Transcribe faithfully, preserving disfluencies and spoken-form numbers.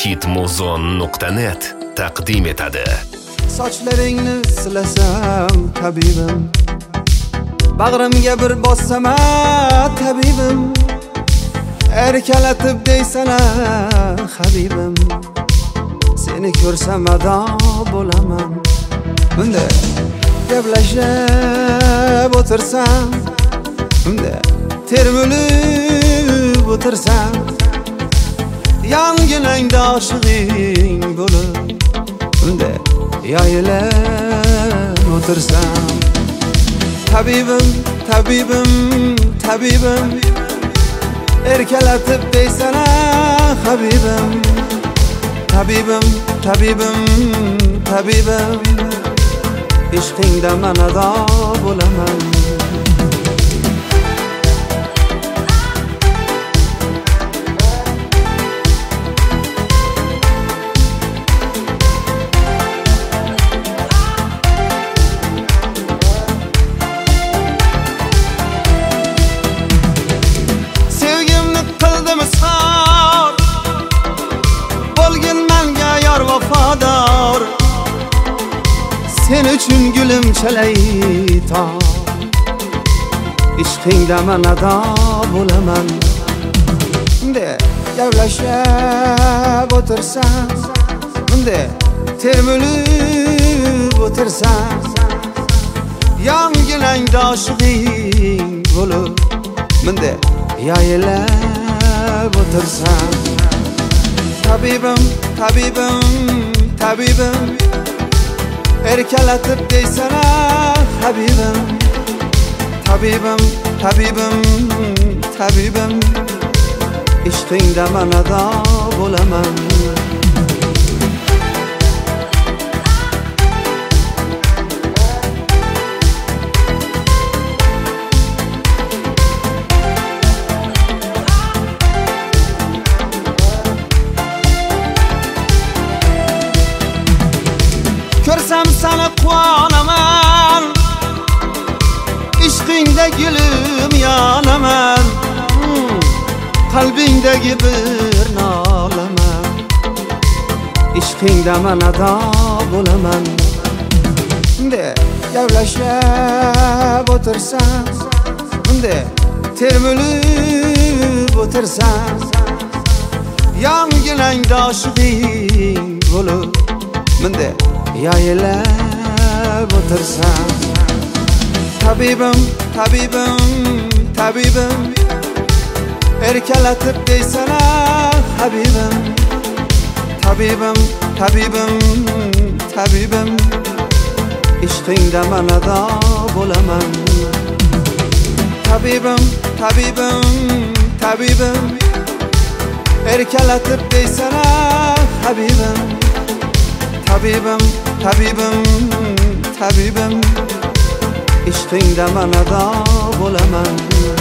hitmuzon nuqta net taqdim etadi. Sochlaringni silasam tabibim, bag'rimga bir bossam tabibim, erkalatib deysan habibim, seni ko'rsam ado bo'laman. Bunda gaplashib o'tirsam, bunda termilib o'tirsam, yonginangda oshig'ing bo'lib, bunda yoyilib o'tirsam. Tabibim, tabibim, tabibim, erkalatib deysan habibim, tabibim, tabibim, tabibim, ishqingda man ado bo'laman. Sevgimni qildim izhor, bo'lgin menga yor vafodor, sen uchun gulim chalaytor, ishqingda man ado bo'laman. Bunda gaplashib o'tirsam, bunda termilib o'tirsam, yonginangda oshig'ing bo'lib, bunda yoyilib o'tirsam. Tabibim, tabibim, tabibim, erkalatib deysan habibim, tabibim, tabibim, tabibim, ishqingda man ado bo'laman. Ko'rsam seni quvonaman, ishqingda gulim yonaman, qalbingdagi bir nolaman, ishqingda man ado bo'laman. Bunda gaplashib o'tirsam, bunda termilib o'tirsam, yonginangda oshig'ing bo'lib, bunda yoyilib o'tirsam. Tabibim, tabibim, tabibim, erkalatib deysan habibim, tabibim, tabibim, tabibim, ishqingda man ado bo'laman. Tabibim, tabibim, tabibim, erkalatib deysan habibim, tabibim, tabibim, tabibim, ishqingda man ado bo'laman.